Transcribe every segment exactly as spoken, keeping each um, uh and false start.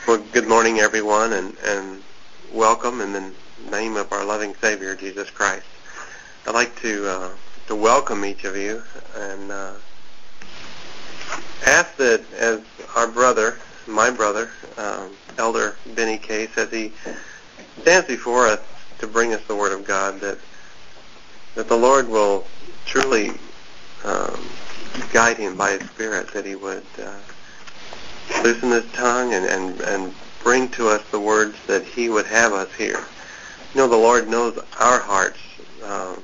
Well, good morning, everyone, and, and welcome in the name of our loving Savior, Jesus Christ. I'd like to uh, to welcome each of you and uh, ask that as our brother, my brother, um, Elder Benny Case, as he stands before us to bring us the Word of God, that that the Lord will truly um, guide him by His Spirit, that He would uh, loosen his tongue and, and, and bring to us the words that He would have us hear. You know, the Lord knows our hearts um,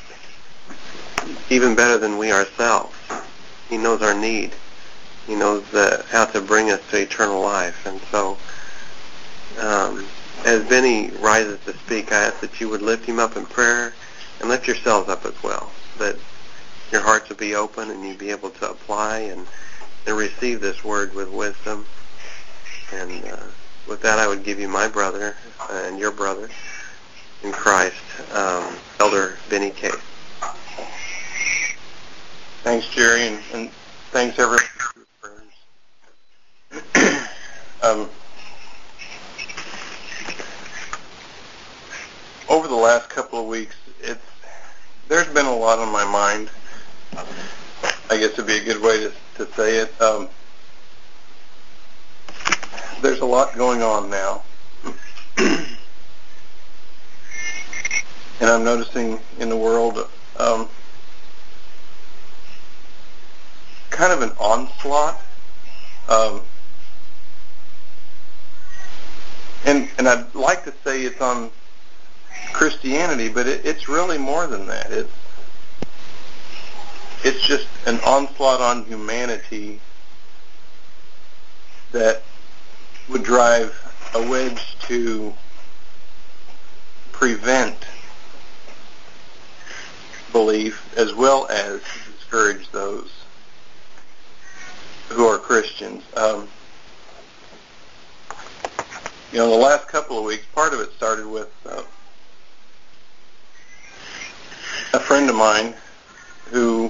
even better than we ourselves. He knows our need. He knows uh, how to bring us to eternal life. And so, um, as Benny rises to speak, I ask that you would lift him up in prayer and lift yourselves up as well, that your hearts would be open and you'd be able to apply and, and receive this word with wisdom. And uh, with that, I would give you my brother and your brother in Christ, um, Elder Benny Case. Thanks, Jerry, and, and thanks everyone for your prayers. um, over the last couple of weeks, it's there's been a lot on my mind. I guess it'd be a good way to, to say it. Um, there's a lot going on now. And I'm noticing in the world um, kind of an onslaught. Um, and, and I'd like to say it's on Christianity, but it, it's really more than that. It's It's just an onslaught on humanity that would drive a wedge to prevent belief as well as discourage those who are Christians. Um, you know, the last couple of weeks, part of it started with uh, a friend of mine who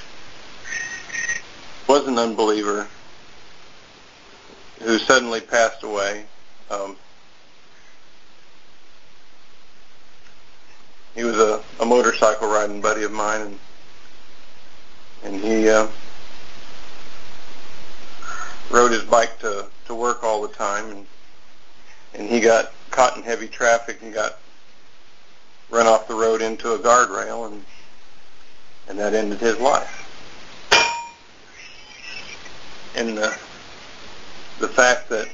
was an unbeliever, who suddenly passed away. Um, he was a, a motorcycle riding buddy of mine, and and he uh, rode his bike to, to work all the time, and and he got caught in heavy traffic and got run off the road into a guardrail, and and that ended his life. And the, the fact that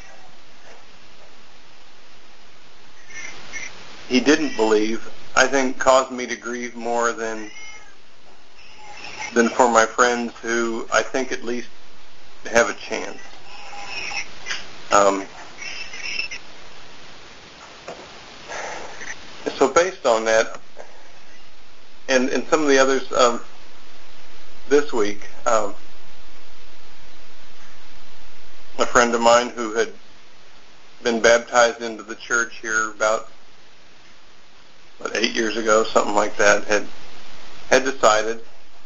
he didn't believe, I think, caused me to grieve more than than for my friends who I think at least have a chance. Um, so based on that, and, and some of the others um, this week, um, a friend of mine who had been baptized into the church here about what, eight years ago, something like that, had had decided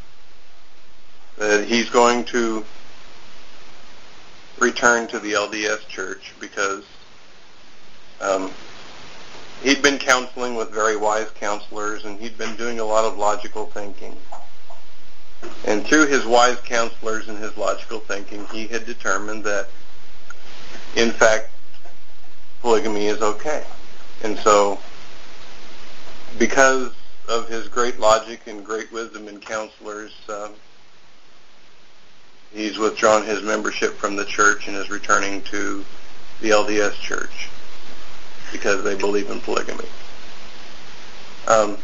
that he's going to return to the L D S church because um, he'd been counseling with very wise counselors, and he'd been doing a lot of logical thinking. And through his wise counselors and his logical thinking, he had determined that, in fact, polygamy is okay. And so, because of his great logic and great wisdom in counselors, um, he's withdrawn his membership from the church and is returning to the L D S church because they believe in polygamy. Um,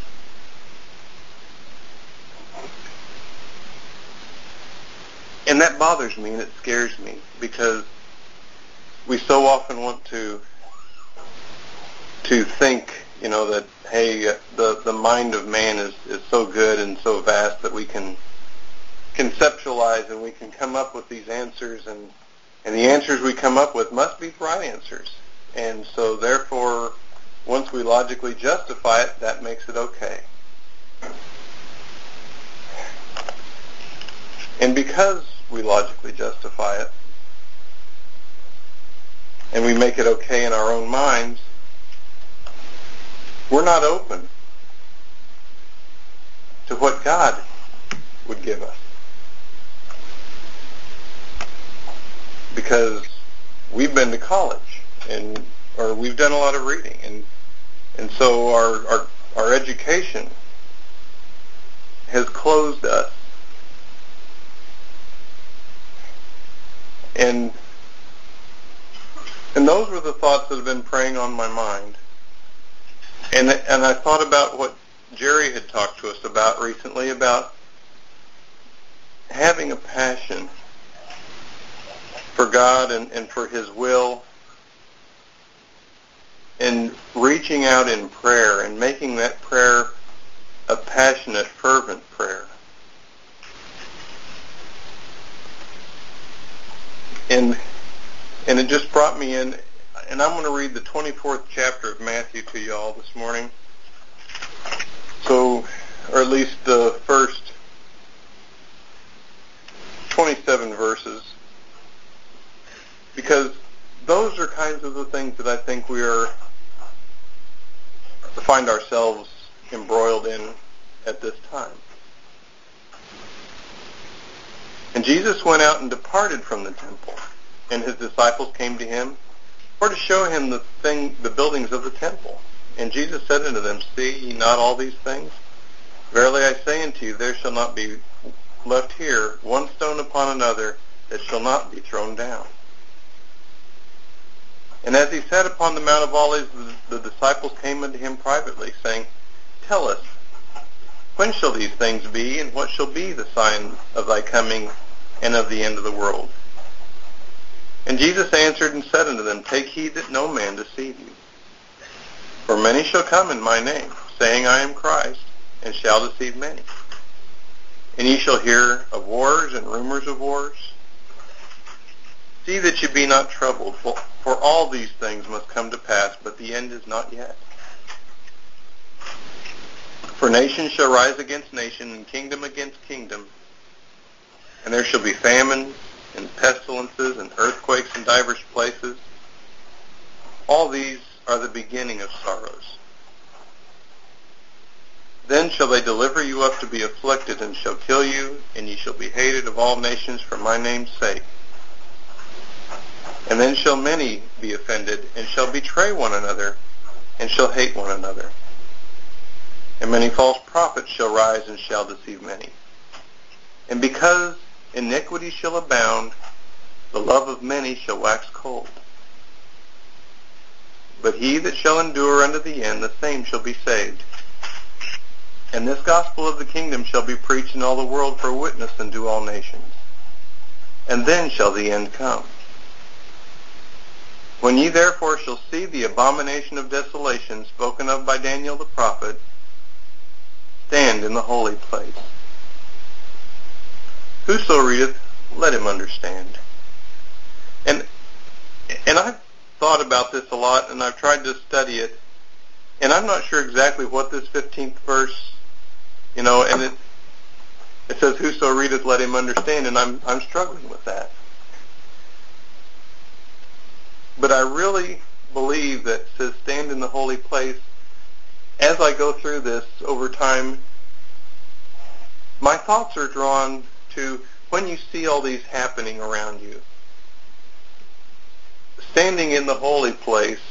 and that bothers me and it scares me because we so often want to to think, you know, that, hey, uh, the, the mind of man is, is so good and so vast that we can conceptualize and we can come up with these answers, and, and the answers we come up with must be the right answers. And so therefore, once we logically justify it, that makes it okay. And because we logically justify it, and we make it okay in our own minds, we're not open to what God would give us. Because we've been to college, and or we've done a lot of reading, and and so our our, our education has closed us. And and those were the thoughts that have been preying on my mind. And and I thought about what Jerry had talked to us about recently, about having a passion for God and, and for His will, and reaching out in prayer and making that prayer a passionate, fervent prayer. And and it just brought me in, and I'm going to read the twenty-fourth chapter of Matthew to you all this morning. So, or at least the first twenty-seven verses, because those are kinds of the things that I think we are find ourselves embroiled in at this time. And Jesus went out and departed from the temple, and his disciples came to him for to show him the thing, the buildings of the temple. And Jesus said unto them, See ye not all these things? Verily I say unto you, there shall not be left here one stone upon another that shall not be thrown down. And as he sat upon the Mount of Olives, the, the disciples came unto him privately, saying, Tell us, when shall these things be, and what shall be the sign of thy coming and of the end of the world? And Jesus answered and said unto them, Take heed that no man deceive you. For many shall come in my name, saying, I am Christ, and shall deceive many. And ye shall hear of wars and rumors of wars. See that ye be not troubled, for, for all these things must come to pass, but the end is not yet. For nation shall rise against nation, and kingdom against kingdom. And there shall be famines, and pestilences, and earthquakes in divers places. All these are the beginning of sorrows. Then shall they deliver you up to be afflicted, and shall kill you, and ye shall be hated of all nations for my name's sake. And then shall many be offended, and shall betray one another, and shall hate one another. And many false prophets shall rise, and shall deceive many. And because iniquity shall abound, the love of many shall wax cold. But he that shall endure unto the end, the same shall be saved. And this gospel of the kingdom shall be preached in all the world for a witness unto all nations. And then shall the end come. When ye therefore shall see the abomination of desolation spoken of by Daniel the prophet, stand in the holy place. Whoso readeth, let him understand. And and I've thought about this a lot, and I've tried to study it, and I'm not sure exactly what this fifteenth verse, you know, and it it says, whoso readeth, let him understand, and I'm I'm struggling with that. But I really believe that it says, stand in the holy place. As I go through this over time, my thoughts are drawn to when you see all these happening around you. Standing in the holy place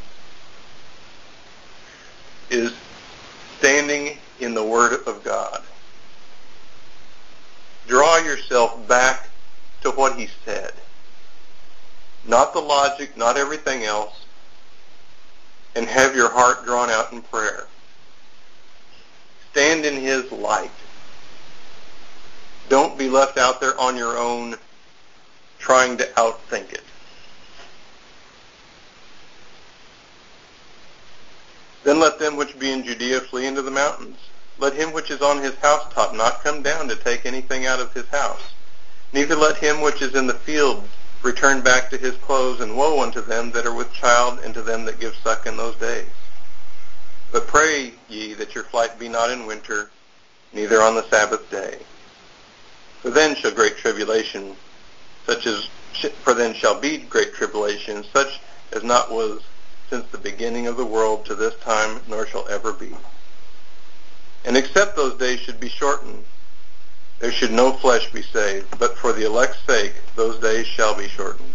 is standing in the Word of God. Draw yourself back to what He said. Not the logic, not everything else, and have your heart drawn out in prayer. Stand in His light. Don't be left out there on your own trying to outthink it. Then let them which be in Judea flee into the mountains. Let him which is on his housetop not come down to take anything out of his house. Neither let him which is in the field return back to his clothes, and woe unto them that are with child, and to them that give suck in those days. But pray ye that your flight be not in winter, neither on the Sabbath day. For then shall great tribulation, such as for then shall be great tribulation, such as not was since the beginning of the world to this time, nor shall ever be. And except those days should be shortened, there should no flesh be saved, but for the elect's sake, those days shall be shortened.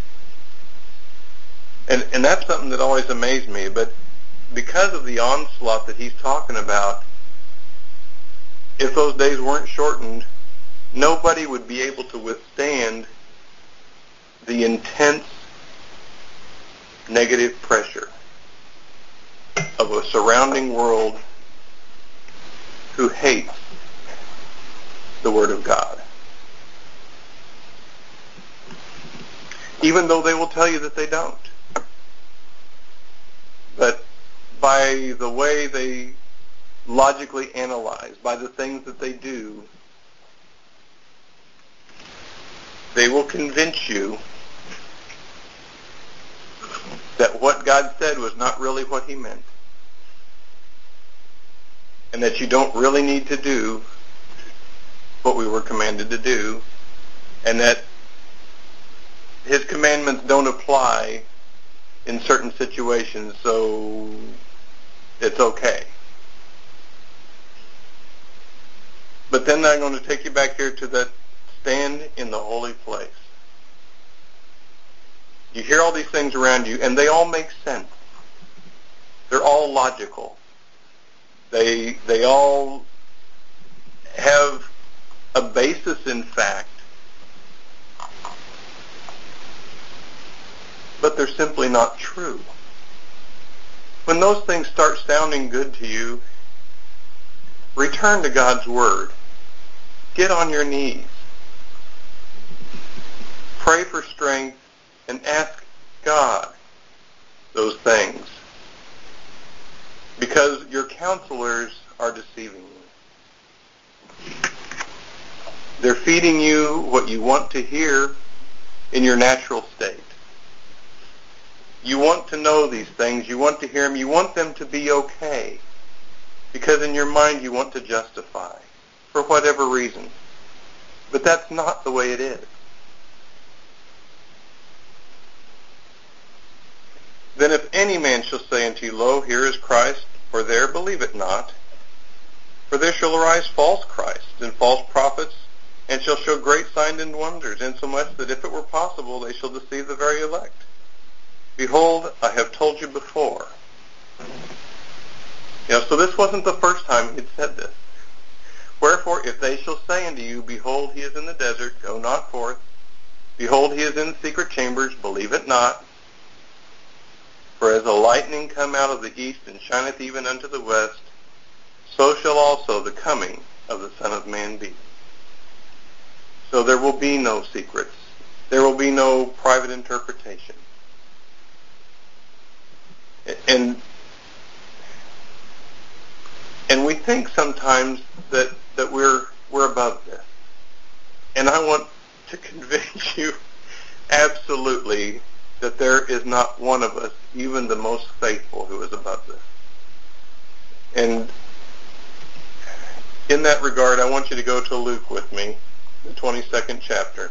And, and that's something that always amazed me, but because of the onslaught that he's talking about, if those days weren't shortened, nobody would be able to withstand the intense negative pressure of a surrounding world who hates the Word of God. Even though they will tell you that they don't. But by the way they logically analyze, by the things that they do, they will convince you that what God said was not really what he meant. And that you don't really need to do what we were commanded to do. And that his commandments don't apply in certain situations, so it's okay. But then I'm going to take you back here to that stand in the holy place. You hear all these things around you, and they all make sense. They're all logical. They they all have a basis in fact, but they're simply not true. When those things start sounding good to you, return to God's Word. Get on your knees. Pray for strength and ask God those things. Because your counselors are deceiving you. They're feeding you what you want to hear in your natural state. You want to know these things. You want to hear them. You want them to be okay. Because in your mind you want to justify for whatever reason. But that's not the way it is. Then if any man shall say unto you, Lo, here is Christ, or there, believe it not. For there shall arise false Christs and false prophets, and shall show great signs and wonders, insomuch that if it were possible, they shall deceive the very elect. Behold, I have told you before. You know, so this wasn't the first time he'd said this. Wherefore, if they shall say unto you, Behold, he is in the desert, go not forth. Behold, he is in the secret chambers, believe it not. For as the lightning come out of the east and shineth even unto the west, so shall also the coming of the Son of Man be. So there will be no secrets. There will be no private interpretation. And and we think sometimes that, that we're we're above this. And I want to convince you absolutely that there is not one of us, even the most faithful, who is above this. And in that regard, I want you to go to Luke with me, the twenty-second chapter.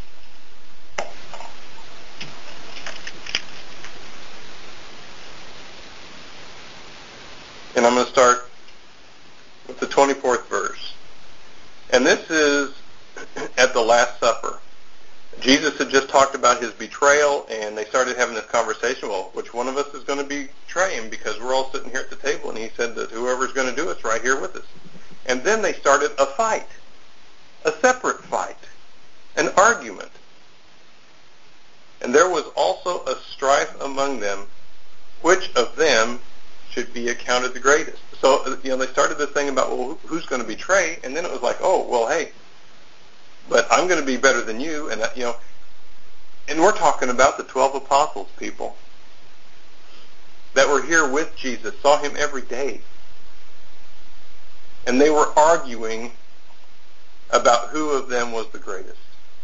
And I'm going to start with the twenty-fourth verse. And this is at the Last Supper. Jesus had just talked about his betrayal, and they started having this conversation, well, which one of us is going to betray him, because we're all sitting here at the table, and he said that whoever's going to do it's right here with us. And then they started a fight, a separate fight, an argument. And there was also a strife among them, which of them should be accounted the greatest. So, you know, they started this thing about, well, who's going to betray? And then it was like, oh, well, hey, but I'm going to be better than you. And, you know, and we're talking about the twelve apostles, people, that were here with Jesus, saw him every day. And they were arguing about who of them was the greatest.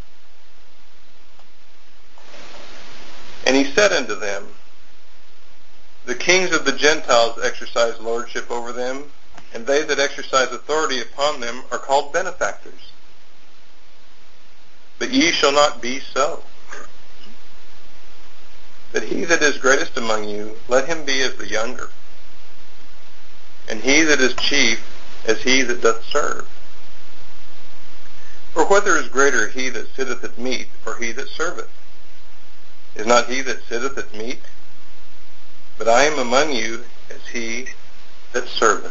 And he said unto them, The kings of the Gentiles exercise lordship over them, and they that exercise authority upon them are called benefactors. But ye shall not be so. that he that is greatest among you, let him be as the younger, and he that is chief as he that doth serve. For whether is greater, he that sitteth at meat, or he that serveth? Is not he that sitteth at meat? But I am among you as he that serveth.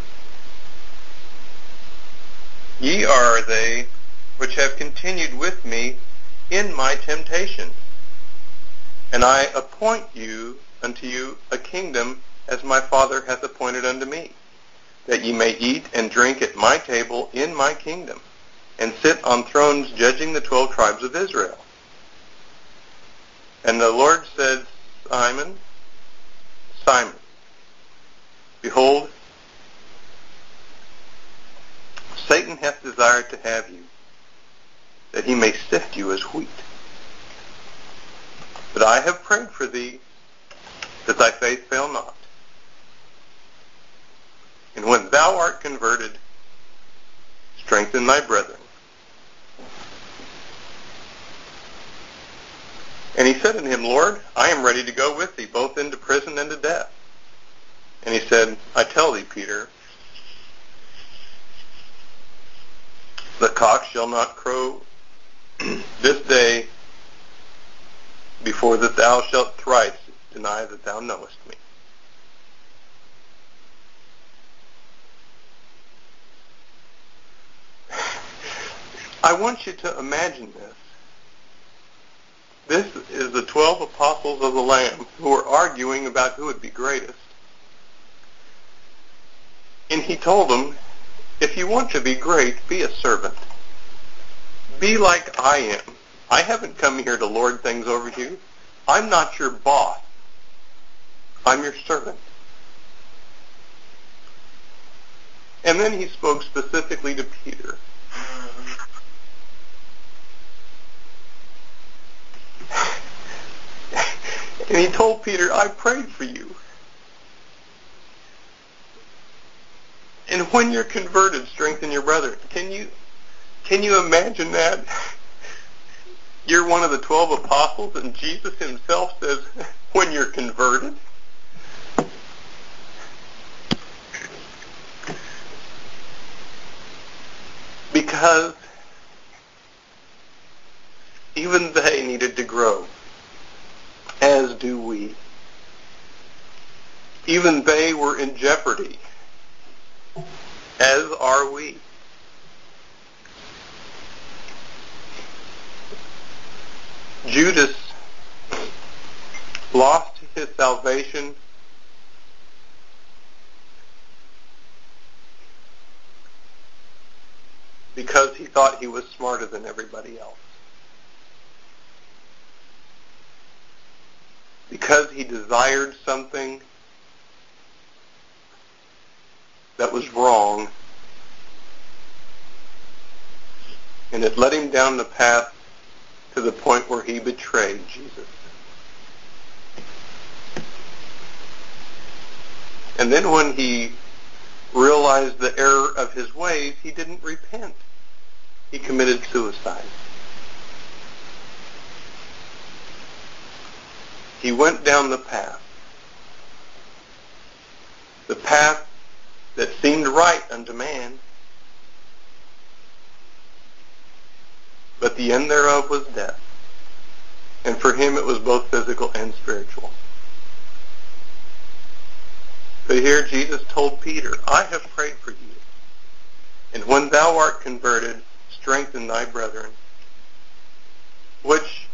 Ye are they which have continued with me in my temptation, and I appoint you unto you a kingdom, as my Father hath appointed unto me, that ye may eat and drink at my table in my kingdom, and sit on thrones judging the twelve tribes of Israel. And the Lord said, Simon, Simon, behold, Satan hath desired to have you, that he may sift you as wheat. But I have prayed for thee, that thy faith fail not. And when thou art converted, strengthen thy brethren. And he said unto him, Lord, I am ready to go with thee, both into prison and to death. And he said, I tell thee, Peter, the cock shall not crow this day before that thou shalt thrice deny that thou knowest me. I want you to imagine this. This is the twelve apostles of the Lamb who are arguing about who would be greatest. And he told them, if you want to be great, be a servant. Be like I am. I haven't come here to lord things over you. I'm not your boss. I'm your servant. And then he spoke specifically to Peter. And he told Peter, I prayed for you. And when you're converted, strengthen your brother. Can you can you imagine that? You're one of the twelve apostles, and Jesus himself says, when you're converted. Because even they needed to grow, as do we. Even they were in jeopardy, as are we. Judas lost his salvation because he thought he was smarter than everybody else. Because he desired something that was wrong, and it led him down the path to the point where he betrayed Jesus. And then when he realized the error of his ways, he didn't repent. He committed suicide. He went down the path, the path that seemed right unto man, but the end thereof was death. And for him it was both physical and spiritual. But here Jesus told Peter, I have prayed for you, and when thou art converted, strengthen thy brethren. Which,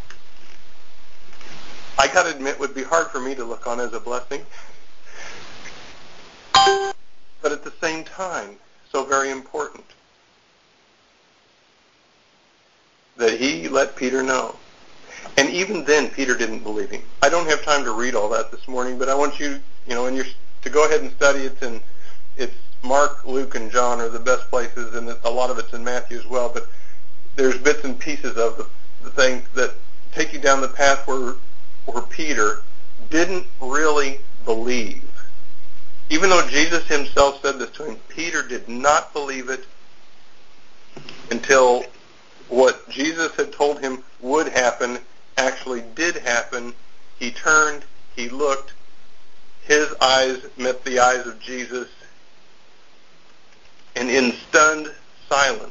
I gotta admit, would be hard for me to look on as a blessing. But at the same time, so very important. That he let Peter know. And even then, Peter didn't believe him. I don't have time to read all that this morning, but I want you, you know, in your, to go ahead and study. It's in, it's Mark, Luke, and John are the best places, and a lot of it's in Matthew as well. But there's bits and pieces of the, the things that take you down the path where, where Peter didn't really believe. Even though Jesus himself said this to him, Peter did not believe it until what Jesus had told him would happen actually did happen. He turned, he looked, his eyes met the eyes of Jesus, and in stunned silence,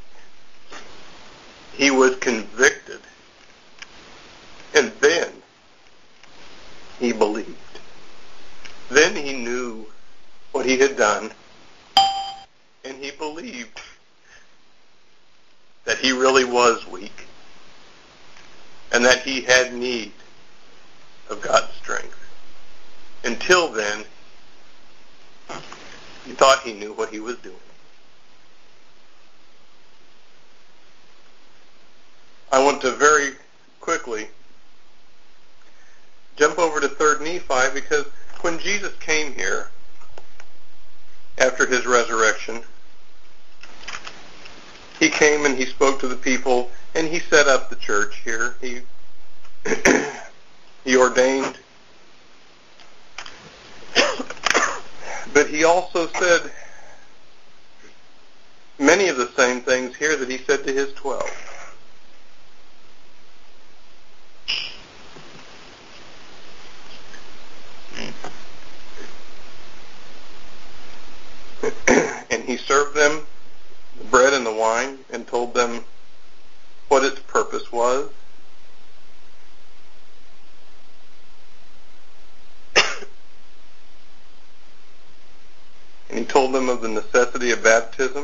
he was convicted. And then he believed. Then he knew what he had done, and he believed that he really was weak and that he had need of God's strength. Until then, he thought he knew what he was doing. I want to very quickly jump over to Third Nephi, because when Jesus came here after his resurrection, he came and he spoke to the people, and he set up the church here. He he ordained, but he also said many of the same things here that he said to his twelve. And he served them the bread and the wine and told them what its purpose was. And he told them of the necessity of baptism.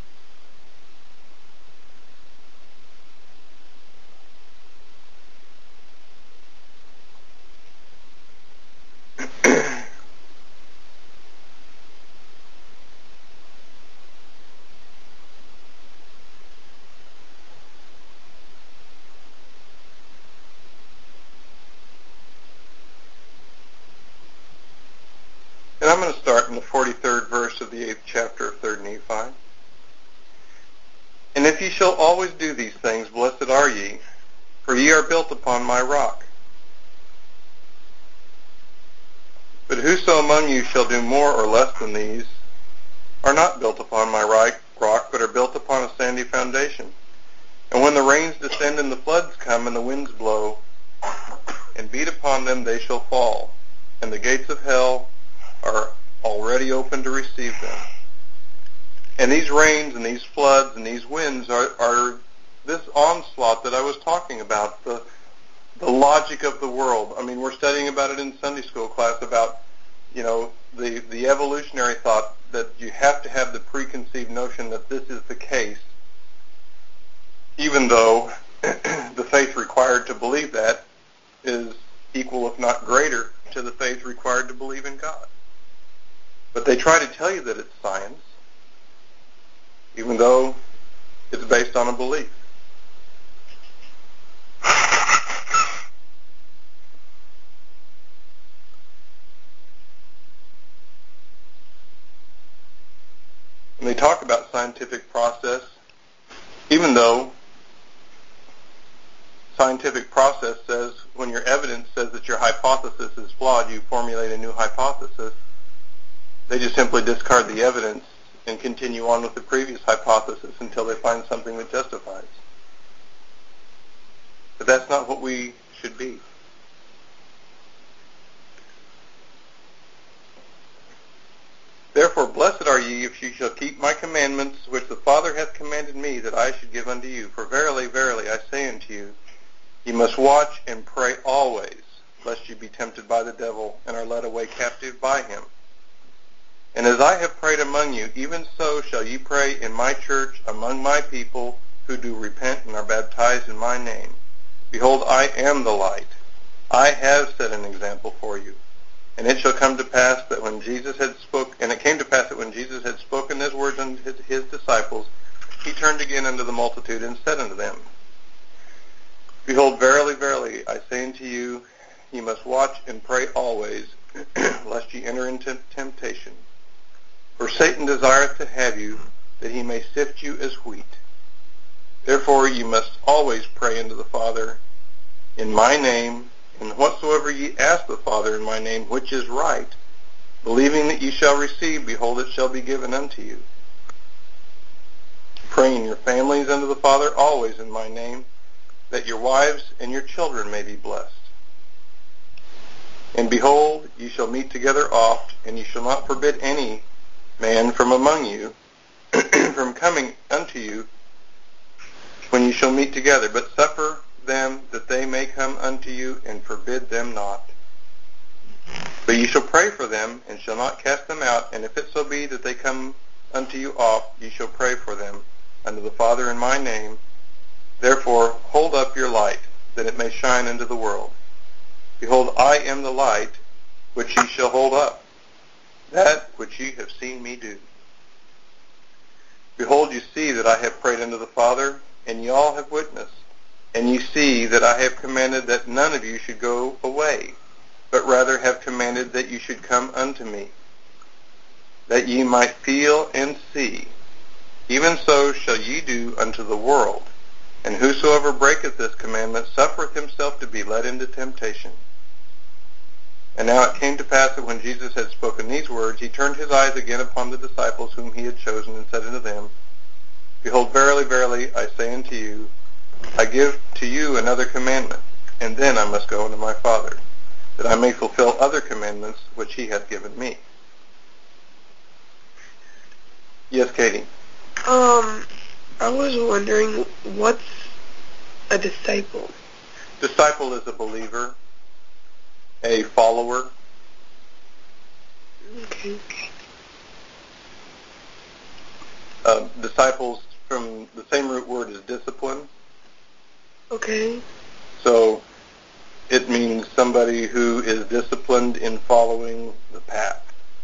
And I'm going to start in the forty-third verse of the eighth chapter of Third Nephi. And if ye shall always do these things, blessed are ye, for ye are built upon my rock. But whoso among you shall do more or less than these are not built upon my rock, but are built upon a sandy foundation. And when the rains descend and the floods come and the winds blow and beat upon them, they shall fall. And the gates of hell are already open to receive them. And these rains and these floods and these winds are, are this onslaught that I was talking about, the the logic of the world. I mean, we're studying about it in Sunday school class about, you know, the, the evolutionary thought that you have to have the preconceived notion that this is the case, even though the faith required to believe that is equal, if not greater, to the faith required to believe in God. But they try to tell you that it's science, even though it's based on a belief. And they talk about scientific process, even though scientific process says when your evidence says that your hypothesis is flawed, you formulate a new hypothesis. They just simply discard the evidence and continue on with the previous hypothesis until they find something that justifies. But that's not what we should be. Therefore, blessed are ye if ye shall keep my commandments, which the Father hath commanded me that I should give unto you. For verily, verily, I say unto you, ye must watch and pray always, lest ye be tempted by the devil, and are led away captive by him. And as I have prayed among you, even so shall ye pray in my church among my people who do repent and are baptized in my name. Behold, I am the light. I have set an example for you. And it shall come to pass that when Jesus had spoken, and it came to pass that when Jesus had spoken his words unto his, his disciples, he turned again unto the multitude and said unto them, Behold, verily, verily, I say unto you, ye must watch and pray always, lest ye enter into temptation. For Satan desireth to have you, that he may sift you as wheat. Therefore ye must always pray unto the Father in my name, and whatsoever ye ask the Father in my name, which is right, believing that ye shall receive, behold, it shall be given unto you. Praying your families unto the Father always in my name, that your wives and your children may be blessed. And behold, ye shall meet together oft, and ye shall not forbid any man from among you from coming unto you when ye shall meet together, but suffer them that they may come unto you, and forbid them not. But ye shall pray for them, and shall not cast them out, and if it so be that they come unto you oft, ye shall pray for them unto the Father in my name. Therefore hold up your light, that it may shine unto the world. Behold, I am the light which ye shall hold up, that which ye have seen me do. Behold, you see that I have prayed unto the Father, and ye all have witnessed. And ye see that I have commanded that none of you should go away, but rather have commanded that you should come unto me, that ye might feel and see. Even so shall ye do unto the world. And whosoever breaketh this commandment suffereth himself to be led into temptation. And now it came to pass that when Jesus had spoken these words, he turned his eyes again upon the disciples whom he had chosen, and said unto them, Behold, verily, verily, I say unto you, I give to you another commandment, and then I must go unto my Father, that I may fulfill other commandments which he hath given me. Yes, Katie? Um, I was wondering, what's a disciple? Disciple is a believer, a follower. Okay. Uh, disciples from the same root word as discipline. Okay. So it means somebody who is disciplined in following the path.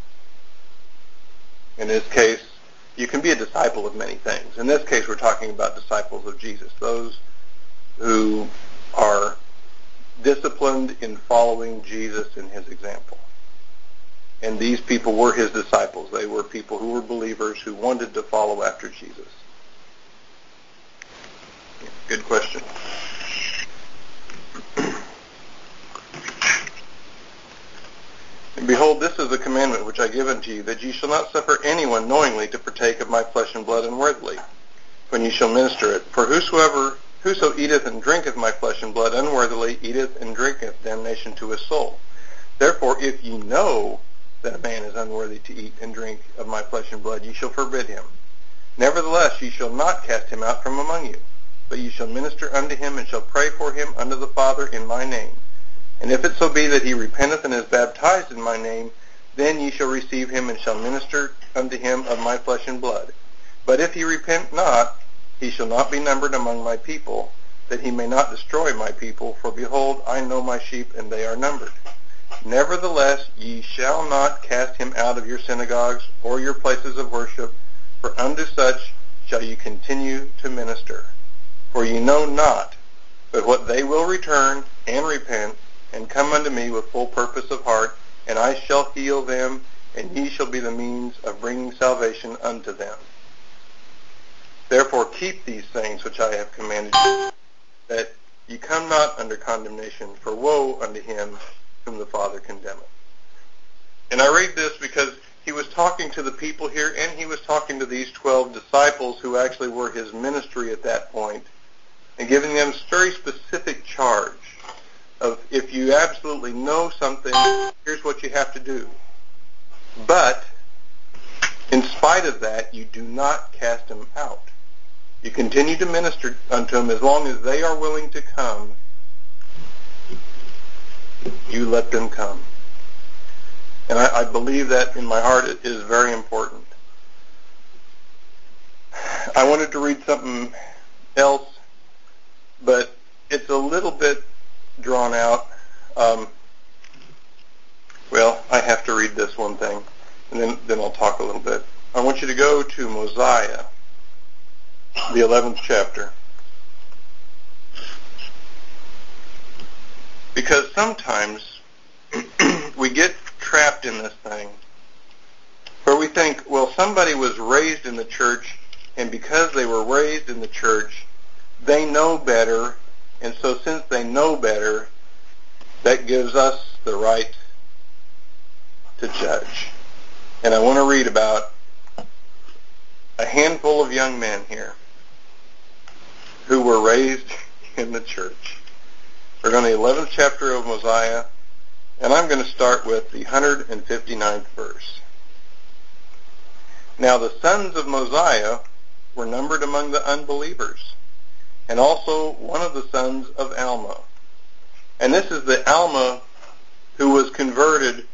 In this case, you can be a disciple of many things. In this case, we're talking about disciples of Jesus, those who are disciplined in following Jesus and his example. And these people were his disciples. They were people who were believers who wanted to follow after Jesus. Good question. And behold, this is the commandment which I give unto you, that ye shall not suffer anyone knowingly to partake of my flesh and blood unworthily, when ye shall minister it. For whosoever whoso eateth and drinketh my flesh and blood unworthily eateth and drinketh damnation to his soul. Therefore, if ye know that a man is unworthy to eat and drink of my flesh and blood, ye shall forbid him. Nevertheless, ye shall not cast him out from among you, but ye shall minister unto him, and shall pray for him unto the Father in my name. And if it so be that he repenteth and is baptized in my name, then ye shall receive him, and shall minister unto him of my flesh and blood. But if he repent not, he shall not be numbered among my people, that he may not destroy my people. For behold, I know my sheep, and they are numbered. Nevertheless, ye shall not cast him out of your synagogues or your places of worship, for unto such shall ye continue to minister. For ye know not, but what they will return and repent, and come unto me with full purpose of heart, and I shall heal them, and ye shall be the means of bringing salvation unto them. Therefore keep these things which I have commanded you, that ye come not under condemnation, for woe unto him whom the Father condemneth. And I read this because he was talking to the people here, and he was talking to these twelve disciples who actually were his ministry at that point, and giving them very specific charge of, if you absolutely know something, here's what you have to do. But in spite of that, you do not cast them out. You continue to minister unto them as long as they are willing to come. You let them come. And I, I believe that in my heart it is very important. I wanted to read something else, but it's a little bit drawn out. Um, well, I have to read this one thing, and then, then I'll talk a little bit. I want you to go to Mosiah, the eleventh chapter. Because sometimes we get trapped in this thing where we think, well, somebody was raised in the church, and because they were raised in the church, they know better, and so since they know better, that gives us the right to judge. And I want to read about a handful of young men here who were raised in the church. We're going to the eleventh chapter of Mosiah, And I'm going to start with the one hundred fifty-ninth verse. Now the sons of Mosiah were numbered among the unbelievers, and also one of the sons of Alma. And this is the Alma who was converted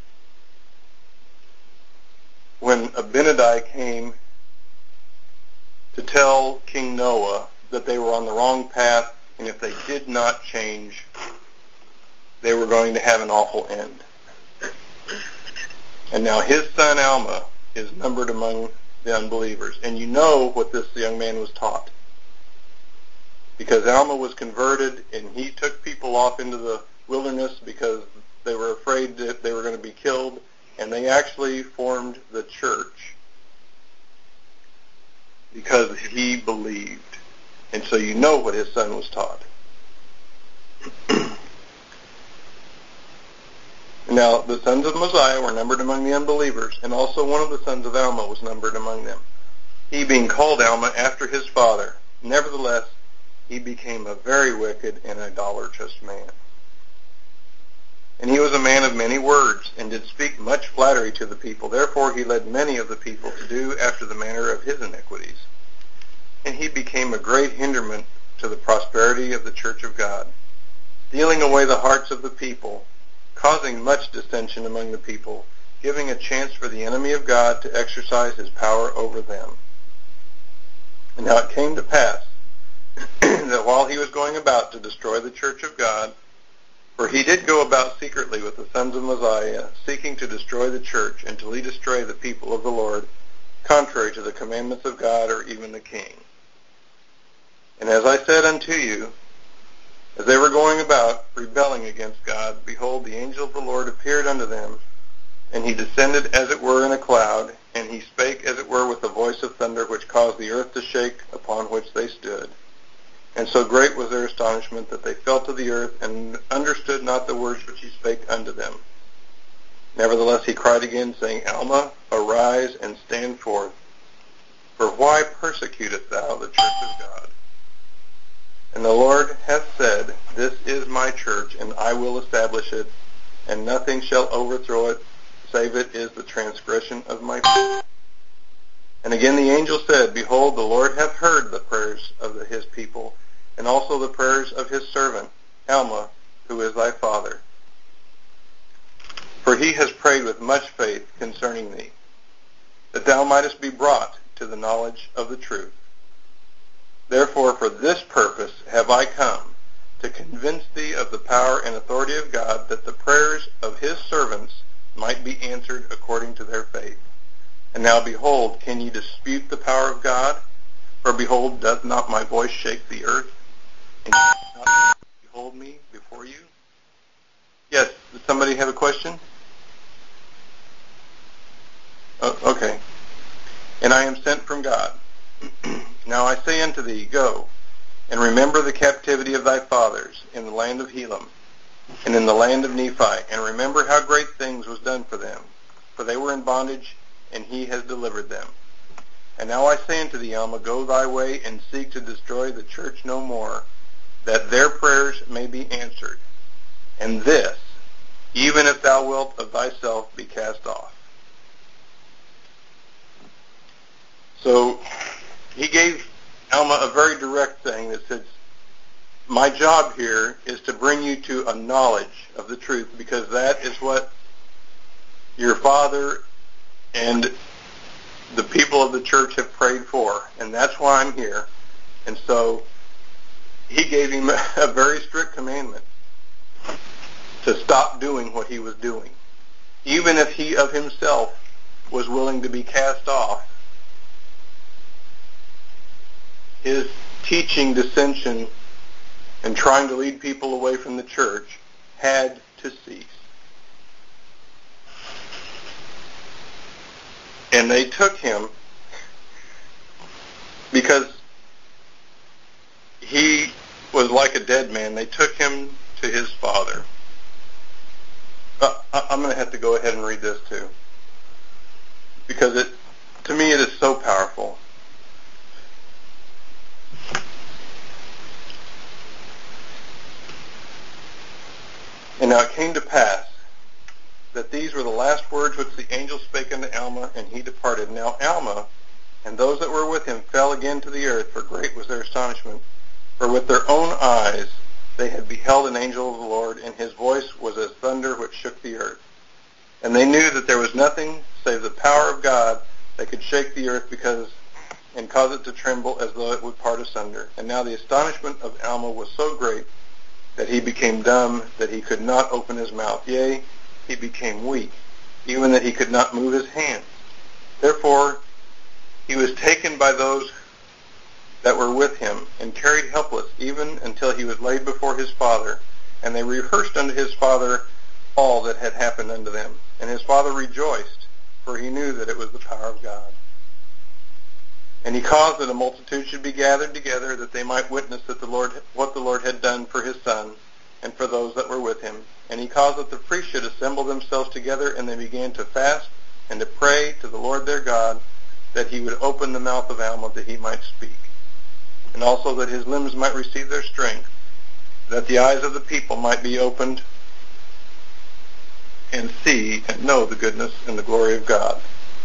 when Abinadi came to tell King Noah that they were on the wrong path, and if they did not change, they were going to have an awful end. And now his son Alma is numbered among the unbelievers. And you know what this young man was taught. Because Alma was converted, and he took people off into the wilderness because they were afraid that they were going to be killed, and they actually formed the church because he believed. And so you know what his son was taught. Now, the sons of Mosiah were numbered among the unbelievers, and also one of the sons of Alma was numbered among them, he being called Alma after his father. Nevertheless, he became a very wicked and idolatrous man. And he was a man of many words, and did speak much flattery to the people. Therefore he led many of the people to do after the manner of his iniquities. And he became a great hinderment to the prosperity of the church of God, dealing away the hearts of the people, causing much dissension among the people, giving a chance for the enemy of God to exercise his power over them. And now it came to pass that while he was going about to destroy the church of God, for he did go about secretly with the sons of Mosiah, seeking to destroy the church until he destroy the people of the Lord, contrary to the commandments of God or even the king. And as I said unto you, as they were going about, rebelling against God, behold, the angel of the Lord appeared unto them, and he descended as it were in a cloud, and he spake as it were with a voice of thunder, which caused the earth to shake upon which they stood. And so great was their astonishment that they fell to the earth, and understood not the words which he spake unto them. Nevertheless he cried again, saying, Alma, arise and stand forth. For why persecutest thou the church of God? And the Lord hath said, This is my church, and I will establish it, and nothing shall overthrow it, save it is the transgression of my people. And again the angel said, Behold, the Lord hath heard the prayers of the, his people, and also the prayers of his servant, Alma, who is thy father. For he has prayed with much faith concerning thee, that thou mightest be brought to the knowledge of the truth. Therefore, for this purpose have I come, to convince thee of the power and authority of God, that the prayers of his servants might be answered according to their faith. And now behold, can ye dispute the power of God? For behold, doth not my voice shake the earth? And ye not behold me before you? Yes, does somebody have a question? Oh, okay. And I am sent from God. Now I say unto thee, Go, and remember the captivity of thy fathers in the land of Helam, and in the land of Nephi, and remember how great things was done for them. For they were in bondage, and he has delivered them. And now I say unto thee, Alma, go thy way, and seek to destroy the church no more, that their prayers may be answered. And this, even if thou wilt of thyself be cast off. So he gave Alma a very direct thing that says, my job here is to bring you to a knowledge of the truth, because that is what your father and the people of the church have prayed for, and that's why I'm here. And so he gave him a very strict commandment to stop doing what he was doing. Even if he of himself was willing to be cast off, his teaching dissension and trying to lead people away from the church had to cease. And they took him because he was like a dead man. They took him to his father. Uh, I'm going to have to go ahead and read this too, because it, to me, it is so powerful. And now it came to pass, these were the last words which the angel spake unto Alma, and he departed. Now Alma and those that were with him fell again to the earth, for great was their astonishment. For with their own eyes they had beheld an angel of the Lord, and his voice was as thunder which shook the earth. And they knew that there was nothing save the power of God that could shake the earth because and cause it to tremble as though it would part asunder. And now the astonishment of Alma was so great that he became dumb, that he could not open his mouth. Yea, he became weak, even that he could not move his hands. Therefore he was taken by those that were with him, and carried helpless, even until he was laid before his father. And they rehearsed unto his father all that had happened unto them. And his father rejoiced, for he knew that it was the power of God. And he caused that a multitude should be gathered together, that they might witness that the Lord, what the Lord had done for his son, and for those that were with him. And he caused that the priests should assemble themselves together, and they began to fast and to pray to the Lord their God, that he would open the mouth of Alma, that he might speak. And also that his limbs might receive their strength, that the eyes of the people might be opened, and see and know the goodness and the glory of God.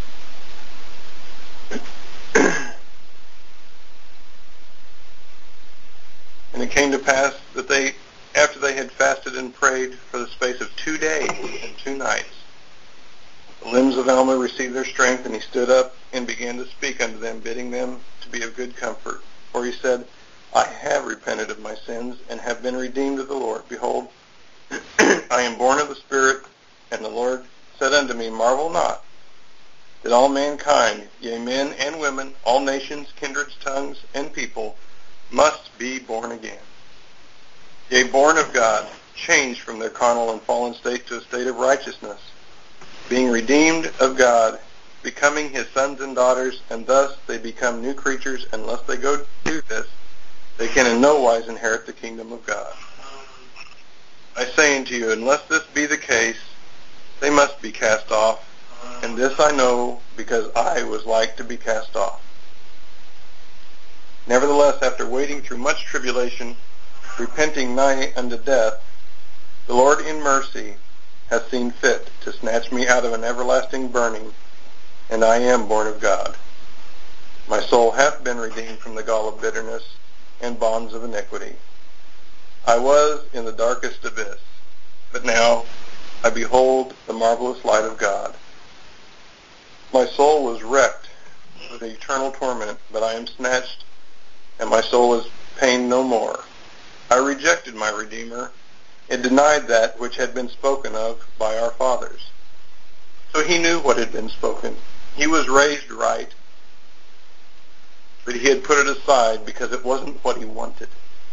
And it came to pass that they, after they had fasted and prayed for the space of two days and two nights, the limbs of Alma received their strength, and he stood up and began to speak unto them, bidding them to be of good comfort. For he said, I have repented of my sins, and have been redeemed of the Lord. Behold, I am born of the Spirit, and the Lord said unto me, Marvel not, that all mankind, yea, men and women, all nations, kindreds, tongues, and people, must be born again. Yea, born of God, changed from their carnal and fallen state to a state of righteousness, being redeemed of God, becoming his sons and daughters, and thus they become new creatures. Unless they go do this, they can in no wise inherit the kingdom of God. I say unto you, unless this be the case, they must be cast off, and this I know, because I was like to be cast off. Nevertheless, after waiting through much tribulation, repenting nigh unto death, the Lord in mercy hath seen fit to snatch me out of an everlasting burning, and I am born of God. My soul hath been redeemed from the gall of bitterness and bonds of iniquity. I was in the darkest abyss, but now I behold the marvelous light of God. My soul was wrecked with eternal torment, but I am snatched, and my soul is pained no more. I rejected my Redeemer, and denied that which had been spoken of by our fathers. So he knew what had been spoken. He was raised right, but he had put it aside because it wasn't what he wanted.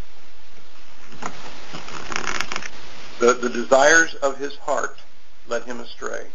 The, the desires of his heart led him astray.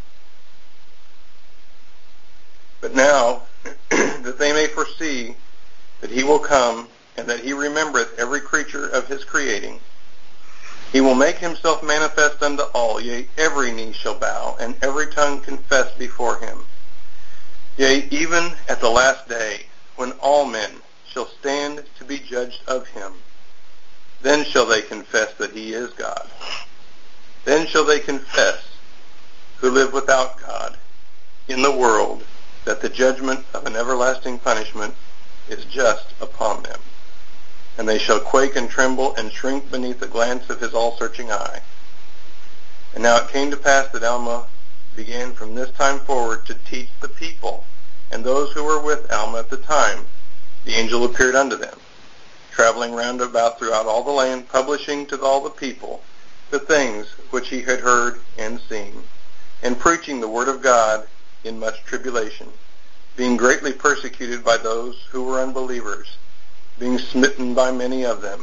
But now, that they may foresee that he will come, and that he remembereth every creature of his creating, he will make himself manifest unto all. Yea, every knee shall bow, and every tongue confess before him. Yea, even at the last day, when all men shall stand to be judged of him, then shall they confess that he is God. Then shall they confess, who live without God in the world, that the judgment of an everlasting punishment is just upon them. And they shall quake and tremble and shrink beneath the glance of his all-searching eye. And now it came to pass that Alma began from this time forward to teach the people, and those who were with Alma at the time, the angel appeared unto them, traveling round about throughout all the land, publishing to all the people the things which he had heard and seen, and preaching the word of God in much tribulation, being greatly persecuted by those who were unbelievers, being smitten by many of them.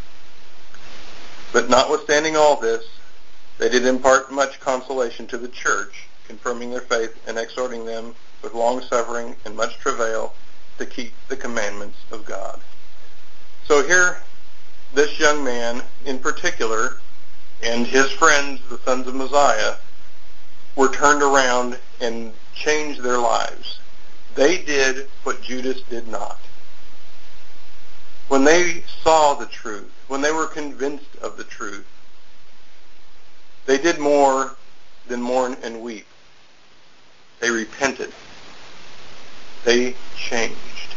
But notwithstanding all this, they did impart much consolation to the church, confirming their faith and exhorting them with long suffering and much travail to keep the commandments of God. So here, this young man in particular, and his friends, the sons of Mosiah, were turned around and changed their lives. They did what Judas did not. When they saw the truth, when they were convinced of the truth, they did more then mourn and weep. They repented. They changed.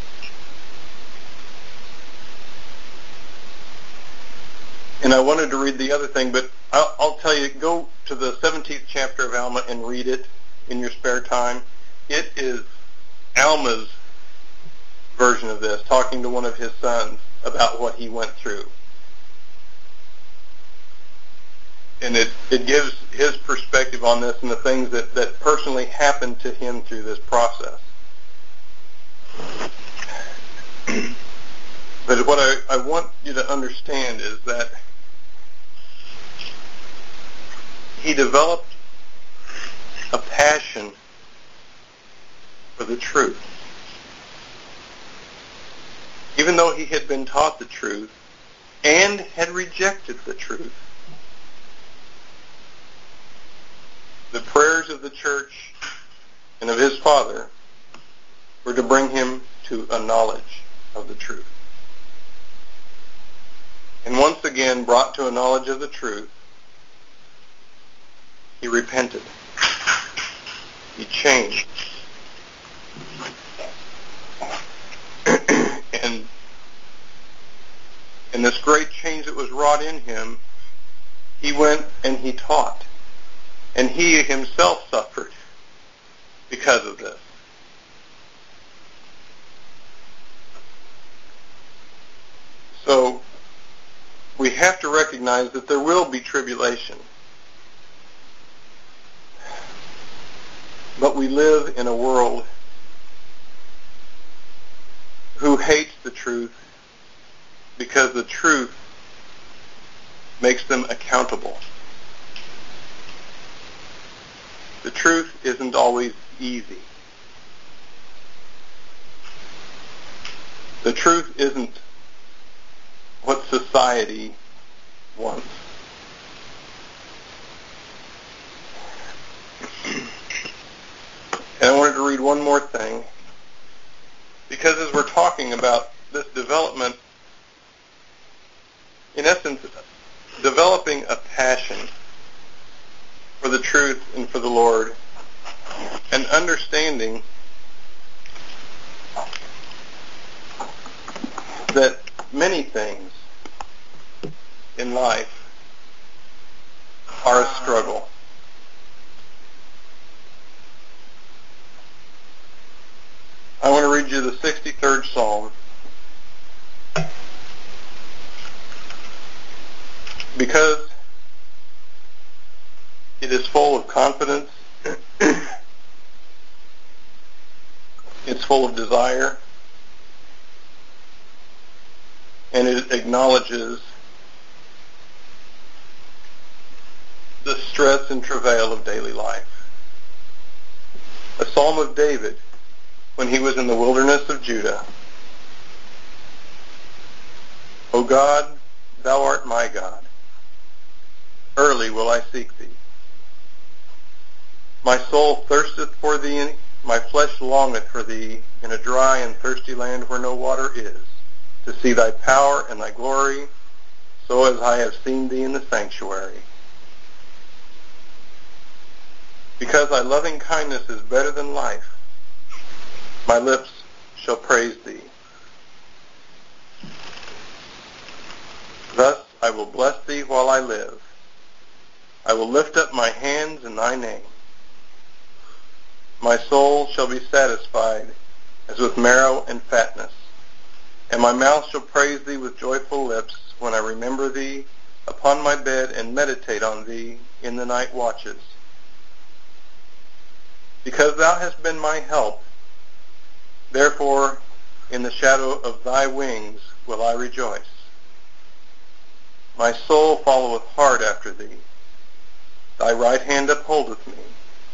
And I wanted to read the other thing, but I'll, I'll tell you, go to the seventeenth chapter of Alma and read it in your spare time. It is Alma's version of this, talking to one of his sons about what he went through. And it, it gives his perspective on this and the things that, that personally happened to him through this process. But what I, I want you to understand is that he developed a passion for the truth. Even though he had been taught the truth and had rejected the truth, the prayers of the church and of his father were to bring him to a knowledge of the truth. And once again, brought to a knowledge of the truth, he repented. He changed. and and this great change that was wrought in him, he went and he taught. And he himself suffered because of this. So we have to recognize that there will be tribulation. But we live in a world who hates the truth because the truth makes them accountable. The truth isn't always easy. The truth isn't what society wants. And I wanted to read one more thing, because as we're talking about this development, in essence, developing a passion for the truth and for the Lord, and understanding that many things in life are a struggle. I want to read you the sixty-third Psalm, because it is full of confidence, it's full of desire, and it acknowledges the stress and travail of daily life. A Psalm of David when he was in the wilderness of Judah. O God, thou art my God. Early will I seek thee. My soul thirsteth for thee, my flesh longeth for thee, in a dry and thirsty land where no water is, to see thy power and thy glory, so as I have seen thee in the sanctuary. Because thy loving kindness is better than life, my lips shall praise thee. Thus I will bless thee while I live. I will lift up my hands in thy name. My soul shall be satisfied as with marrow and fatness, and my mouth shall praise thee with joyful lips when I remember thee upon my bed and meditate on thee in the night watches. Because thou hast been my help, therefore in the shadow of thy wings will I rejoice. My soul followeth hard after thee. Thy right hand upholdeth me.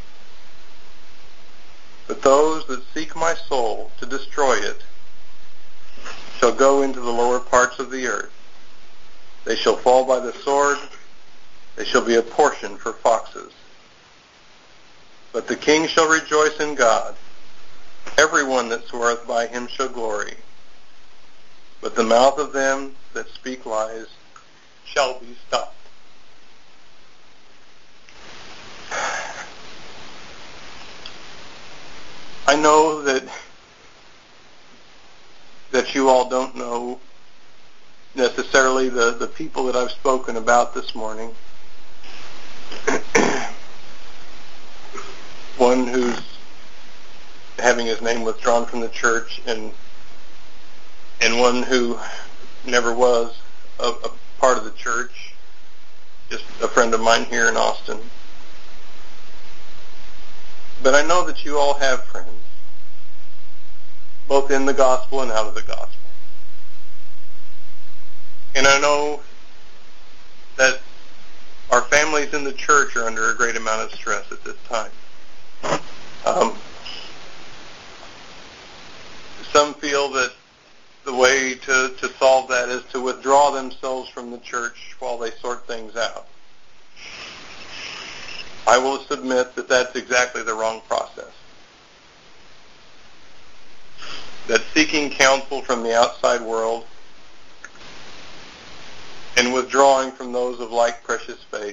But those that seek my soul to destroy it shall go into the lower parts of the earth. They shall fall by the sword. They shall be a portion for foxes. But the king shall rejoice in God. Every one that sweareth by him shall glory. But the mouth of them that speak lies shall be stopped. I know that that you all don't know necessarily the, the people that I've spoken about this morning. One who's having his name withdrawn from the church, and and one who never was a, a part of the church, just a friend of mine here in Austin. But I know that you all have friends, both in the gospel and out of the gospel. And I know that our families in the church are under a great amount of stress at this time. Um, some feel that the way to, to solve that is to withdraw themselves from the church while they sort things out. I will submit that that's exactly the wrong process. That seeking counsel from the outside world and withdrawing from those of like precious faith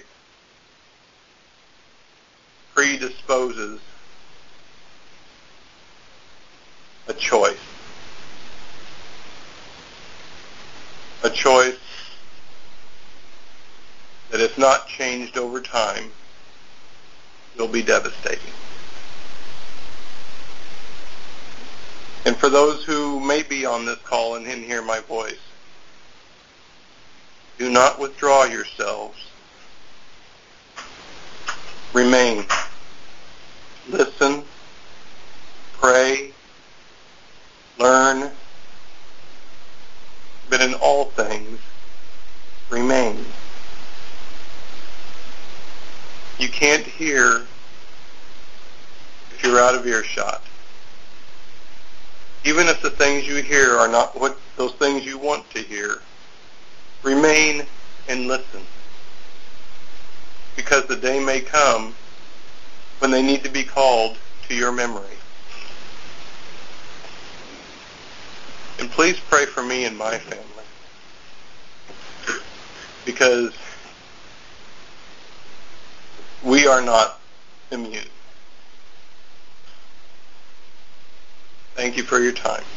predisposes a choice. A choice that if not changed over time will be devastating. And for those who may be on this call and didn't hear my voice, do not withdraw yourselves. Remain. Listen. Pray. Learn. But in all things, remain. You can't hear if you're out of earshot. Even if the things you hear are not what those things you want to hear, remain and listen. Because the day may come when they need to be called to your memory. And please pray for me and my family. Because we are not immune. Thank you for your time.